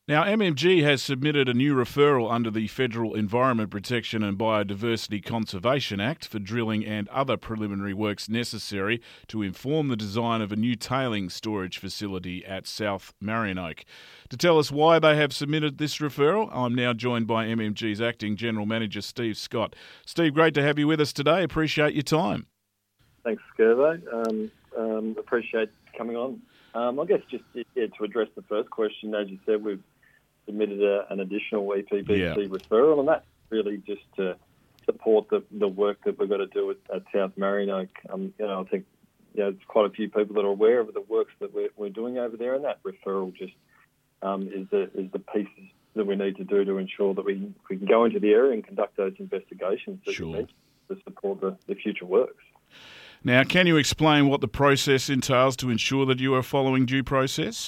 Now, MMG has submitted a new referral under the Federal Environment Protection and Biodiversity Conservation Act for drilling and other preliminary works necessary to inform the design of a new tailings storage facility at South Marinoak. To tell us why they have submitted this referral, I'm now joined by MMG's Acting General Manager, Steve Scott. Steve, great to have you with us today. Appreciate your time. Thanks, Skirbo. Appreciate coming on. I guess just to address the first question, as you said, we've submitted an additional EPBC referral, and that's really just to support the work that we've got to do at South Marinoak. I think there's quite a few people that are aware of the works that we're doing over there, and that referral just is the pieces that we need to do to ensure that we can go into the area and conduct those investigations to support the future works. Now, can you explain what the process entails to ensure that you are following due process?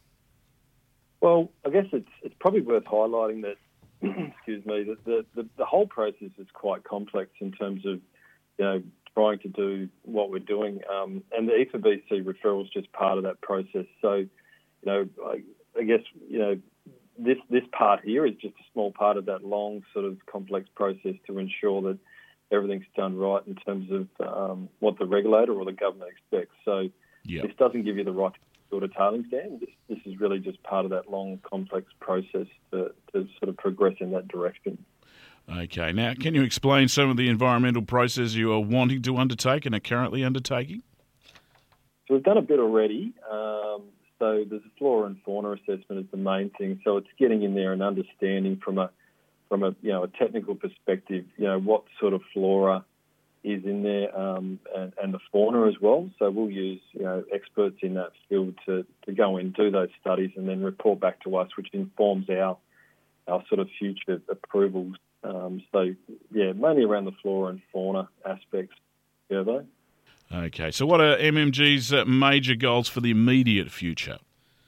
Well, I guess it's probably worth highlighting that, that the whole process is quite complex in terms of, trying to do what we're doing. And the EPBC referral is just part of that process. So, I guess, this part here is just a small part of that long sort of complex process to ensure that everything's done right in terms of what the regulator or the government expects. So This doesn't give you the right to build a tailings dam. This is really just part of that long, complex process to sort of progress in that direction. Okay. Now, can you explain some of the environmental processes you are wanting to undertake and are currently undertaking? So we've done a bit already. So there's a flora and fauna assessment is the main thing. So it's getting in there and understanding from a technical perspective, what sort of flora is in there and the fauna as well. So we'll use, experts in that field to go in, do those studies and then report back to us, which informs our sort of future approvals. Mainly around the flora and fauna aspects, though. Okay, so what are MMG's major goals for the immediate future?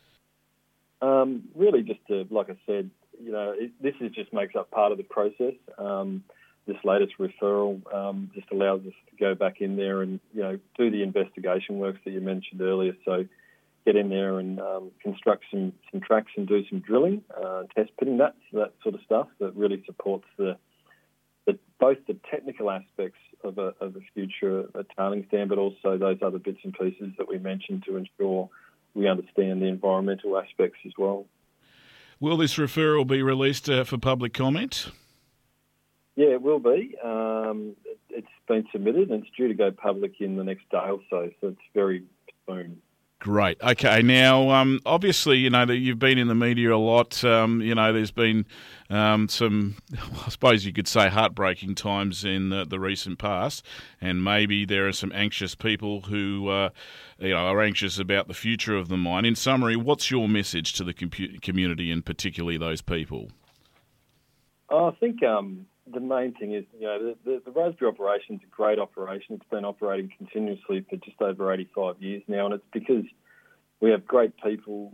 Really just to, like I said, this just makes up part of the process. This latest referral just allows us to go back in there and, do the investigation works that you mentioned earlier. So get in there and construct some tracks and do some drilling, test pitting, that sort of stuff that really supports both the technical aspects of a future tailings dam, but also those other bits and pieces that we mentioned to ensure we understand the environmental aspects as well. Will this referral be released for public comment? Yeah, it will be. It's been submitted and it's due to go public in the next day or so it's very soon. Great. Okay. Now, obviously, that you've been in the media a lot. There's been some, I suppose you could say, heartbreaking times in the recent past, and maybe there are some anxious people who, are anxious about the future of the mine. In summary, what's your message to the community and particularly those people? I think the main thing is, the Rosebery operation is a great operation. It's been operating continuously for just over 85 years now, and it's because we have great people.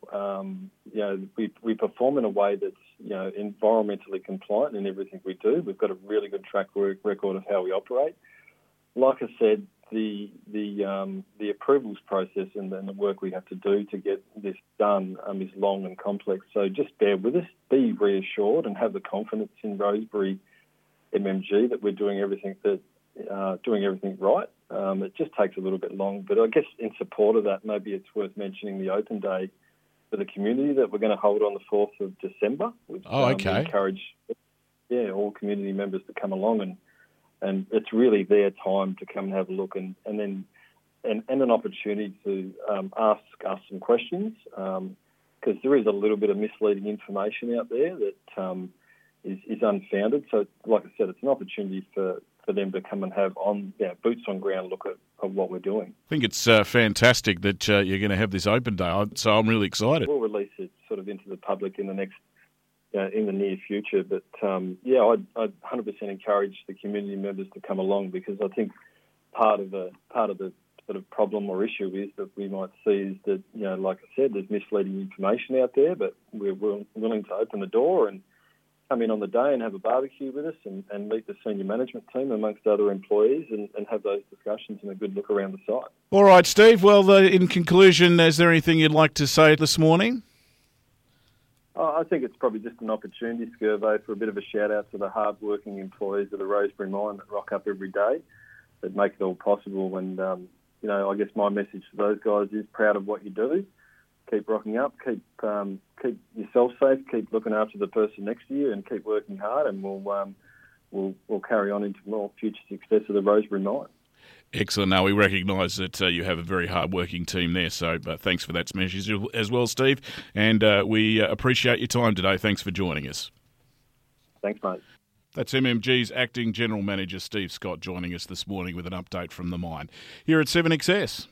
We perform in a way that's, environmentally compliant in everything we do. We've got a really good track record of how we operate. Like I said, the approvals process and then the work we have to do to get this done is long and complex. So just bear with us, be reassured, and have the confidence in Rosebery MMG that we're doing everything right. It just takes a little bit long, but I guess in support of that, maybe it's worth mentioning the open day for the community that we're going to hold on the 4th of December. Which, encourage all community members to come along, and it's really their time to come and have a look and an opportunity to ask us some questions because there is a little bit of misleading information out there that is unfounded. So, like I said, it's an opportunity for them to come and have boots on ground look at what we're doing. I think it's fantastic that you're going to have this open day, so I'm really excited. We'll release it sort of into the public in the next, in the near future. But I'd 100% encourage the community members to come along because I think part of the sort of problem or issue is that we might see is that like I said, there's misleading information out there, but we're willing to open the door and come in on the day and have a barbecue with us and meet the senior management team amongst other employees and have those discussions and a good look around the site. All right, Steve. Well, in conclusion, is there anything you'd like to say this morning? I think it's probably just an opportunity, Skirvo, for a bit of a shout-out to the hard-working employees of the Rosebery Mine that rock up every day, that make it all possible. And, I guess my message to those guys is proud of what you do. Keep rocking up, keep yourself safe, keep looking after the person next to you, and keep working hard, and we'll carry on into more future success of the Rosebery Mine. Excellent. Now, we recognise that you have a very hard-working team there, so thanks for that message as well, Steve. And we appreciate your time today. Thanks for joining us. Thanks, mate. That's MMG's Acting General Manager Steve Scott joining us this morning with an update from the mine here at 7XS.